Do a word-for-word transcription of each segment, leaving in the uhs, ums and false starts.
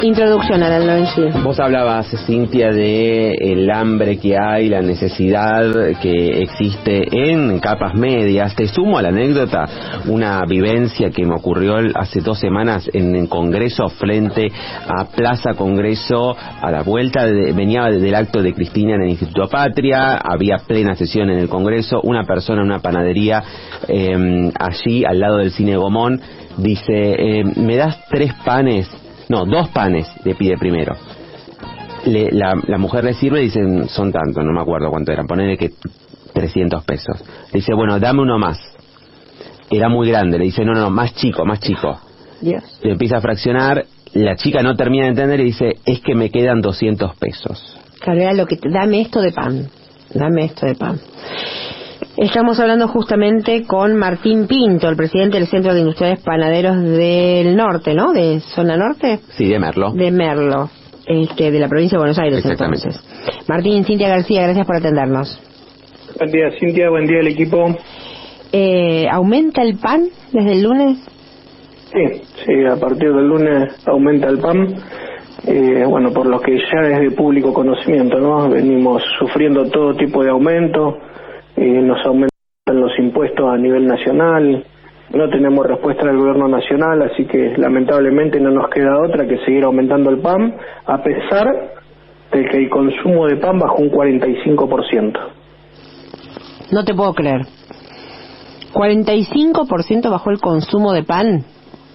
Introducción al Lonchi. Vos hablabas, Cintia, de el hambre que hay, la necesidad que existe en capas medias. Te sumo a la anécdota una vivencia que me ocurrió hace dos semanas en el Congreso, frente a Plaza Congreso, a la vuelta, de, venía del acto de Cristina en el Instituto Patria, había plena sesión en el Congreso, una persona en una panadería eh, allí al lado del Cine Gomón dice, eh, ¿me das tres panes? No, dos panes le pide primero. Le, la, la mujer le sirve y dicen, son tantos, no me acuerdo cuánto eran, ponele que trescientos pesos. Le dice, bueno, dame uno más. Era muy grande, le dice, no, no, más chico, más chico. Dios. Le empieza a fraccionar, la chica no termina de entender y dice, es que me quedan doscientos pesos. Claro, era lo que, te, dame esto de pan, dame esto de pan. Estamos hablando justamente con Martín Pinto, el presidente del Centro de Industriales Panaderos del Norte, ¿no? ¿De zona norte? Sí, de Merlo. De Merlo, este, de la provincia de Buenos Aires, entonces. Martín, Cintia García, gracias por atendernos. Buen día, Cintia, buen día al equipo. Eh, ¿Aumenta el pan desde el lunes? Sí, sí, a partir del lunes aumenta el pan. Eh, bueno, por lo que ya es de público conocimiento, ¿no? Venimos sufriendo todo tipo de aumento. Eh, nos aumentan los impuestos a nivel nacional, no tenemos respuesta del gobierno nacional, así que lamentablemente no nos queda otra que seguir aumentando el pan, a pesar de que el consumo de pan bajó un cuarenta y cinco por ciento. No te puedo creer. ¿cuarenta y cinco por ciento bajó el consumo de pan?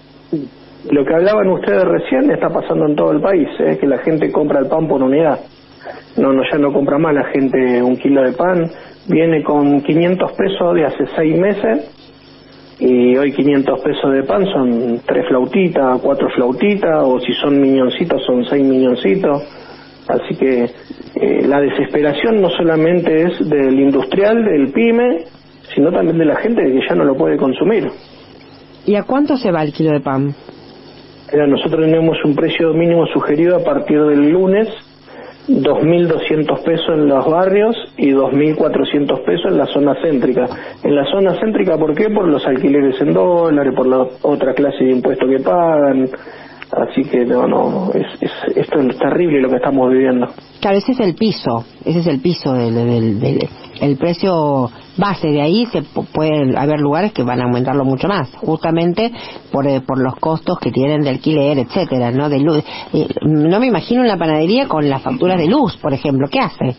Lo que hablaban ustedes recién está pasando en todo el país, ¿eh? Que la gente compra el pan por unidad. No, no, ya no compra más la gente un kilo de pan. Viene con quinientos pesos de hace seis meses y hoy quinientos pesos de pan son tres flautitas, cuatro flautitas, o si son miñoncitos son seis miñoncitos. Así que eh, la desesperación no solamente es del industrial, del pyme, sino también de la gente que ya no lo puede consumir. ¿Y a cuánto se va el kilo de pan? Mira, nosotros tenemos un precio mínimo sugerido a partir del lunes, dos mil doscientos pesos en los barrios y dos mil cuatrocientos pesos en la zona céntrica. En la zona céntrica, ¿por qué? Por los alquileres en dólares, por la otra clase de impuestos que pagan. Así que no, no, es, es, esto es terrible lo que estamos viviendo. Claro, ese es el piso, ese es el piso del, del, del el precio base. De ahí se pueden haber lugares que van a aumentarlo mucho más, justamente por eh, por los costos que tienen de alquiler, etcétera, ¿no? De luz. Eh, no me imagino una panadería con las facturas de luz, por ejemplo, ¿qué hace?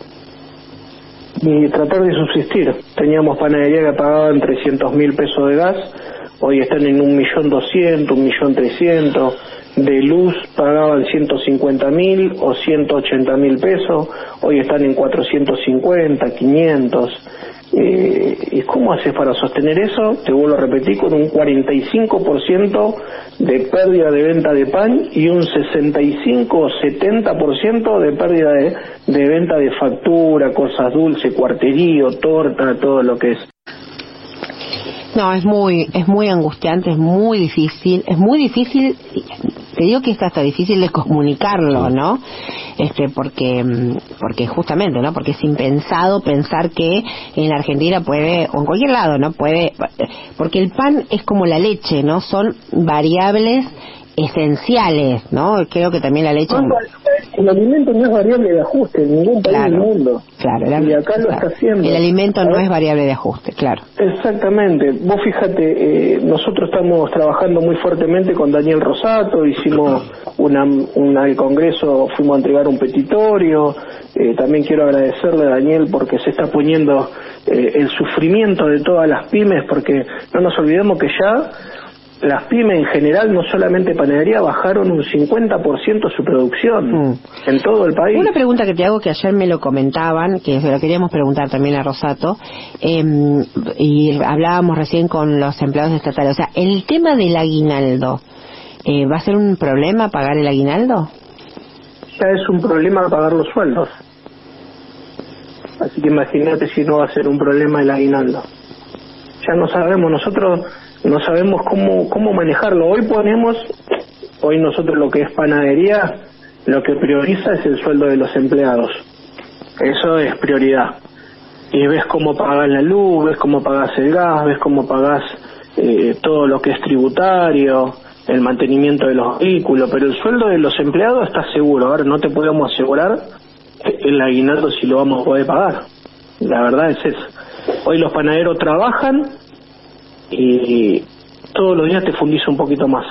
Y tratar de subsistir. Teníamos panadería que pagaban trescientos mil pesos de gas, hoy están en un millón doscientos, un millón trescientos. De luz pagaban ciento cincuenta mil o ciento ochenta mil pesos, hoy están en cuatrocientos cincuenta, quinientos. Eh, ¿Y cómo haces para sostener eso? Te vuelvo a repetir, con un cuarenta y cinco por ciento de pérdida de venta de pan y un sesenta y cinco o setenta por ciento de pérdida de, de venta de factura, cosas dulces, cuarterío, torta, todo lo que es. No, es muy es muy angustiante, es muy difícil, es muy difícil, te digo que es hasta difícil de comunicarlo, ¿no? Este, porque porque justamente, ¿no? Porque es impensado pensar que en la Argentina puede, o en cualquier lado, ¿no? Puede, porque el pan es como la leche, ¿no? Son variables esenciales, ¿no? Creo que también la leche... El alimento no es variable de ajuste en ningún país claro, del mundo. Claro, el, y acá claro, lo está haciendo. El alimento no es variable de ajuste, claro. Exactamente. Vos fíjate, eh, nosotros estamos trabajando muy fuertemente con Daniel Rosato, hicimos una, una al Congreso, fuimos a entregar un petitorio. Eh, también quiero agradecerle a Daniel porque se está poniendo eh, el sufrimiento de todas las pymes, porque no nos olvidemos que ya las pymes en general, no solamente panadería, bajaron un cincuenta por ciento su producción mm. en todo el país. Una pregunta que te hago, que ayer me lo comentaban, que se lo queríamos preguntar también a Rosato, eh, y hablábamos recién con los empleados estatales, o sea, el tema del aguinaldo, eh, ¿va a ser un problema pagar el aguinaldo? Ya es un problema pagar los sueldos. Así que imagínate si no va a ser un problema el aguinaldo. Ya no sabemos, nosotros... no sabemos cómo cómo manejarlo. Hoy ponemos, hoy nosotros lo que es panadería, lo que prioriza es el sueldo de los empleados. Eso es prioridad. Y ves cómo pagas la luz, ves cómo pagas el gas, ves cómo pagas eh, todo lo que es tributario, el mantenimiento de los vehículos, pero el sueldo de los empleados está seguro. Ahora no te podemos asegurar el aguinaldo si lo vamos a poder pagar. La verdad es eso. Hoy los panaderos trabajan y todos los días te fundís un poquito más.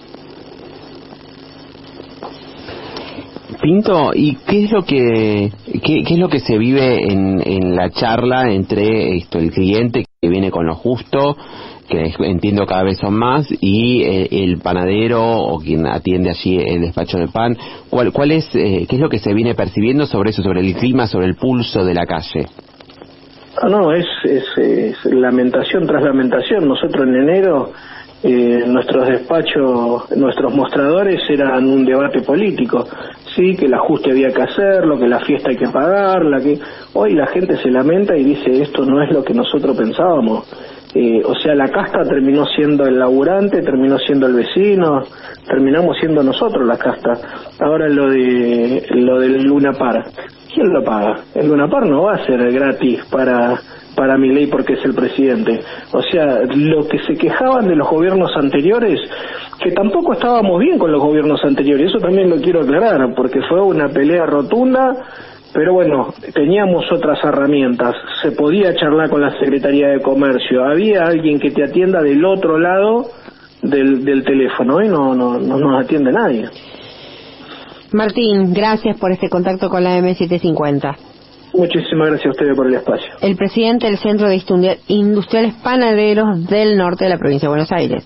Pinto, ¿y qué es lo que qué, qué es lo que se vive en, en la charla entre esto, el cliente que viene con lo justo, que entiendo cada vez son más, y eh, el panadero o quien atiende allí el despacho de pan? ¿Cuál, cuál es, eh, qué es lo que se viene percibiendo sobre eso, sobre el clima, sobre el pulso de la calle? Ah, no, es, es, es lamentación tras lamentación. Nosotros en enero, eh, nuestros despachos, nuestros mostradores eran un debate político. Sí, que el ajuste había que hacerlo, que la fiesta hay que pagarla, que hoy la gente se lamenta y dice esto no es lo que nosotros pensábamos. Eh, o sea, la casta terminó siendo el laburante, terminó siendo el vecino, terminamos siendo nosotros la casta. Ahora lo de lo del Luna Par, ¿quién lo paga? El Luna Par no va a ser gratis para para Milei porque es el presidente. O sea, lo que se quejaban de los gobiernos anteriores, que tampoco estábamos bien con los gobiernos anteriores, eso también lo quiero aclarar, porque fue una pelea rotunda, pero bueno, teníamos otras herramientas, se podía charlar con la Secretaría de Comercio, había alguien que te atienda del otro lado del, del teléfono, y no, no, no nos atiende nadie. Martín, gracias por este contacto con la M setecientos cincuenta. Muchísimas gracias a ustedes por el espacio. El presidente del Centro de Industriales Panaderos del Norte de la provincia de Buenos Aires.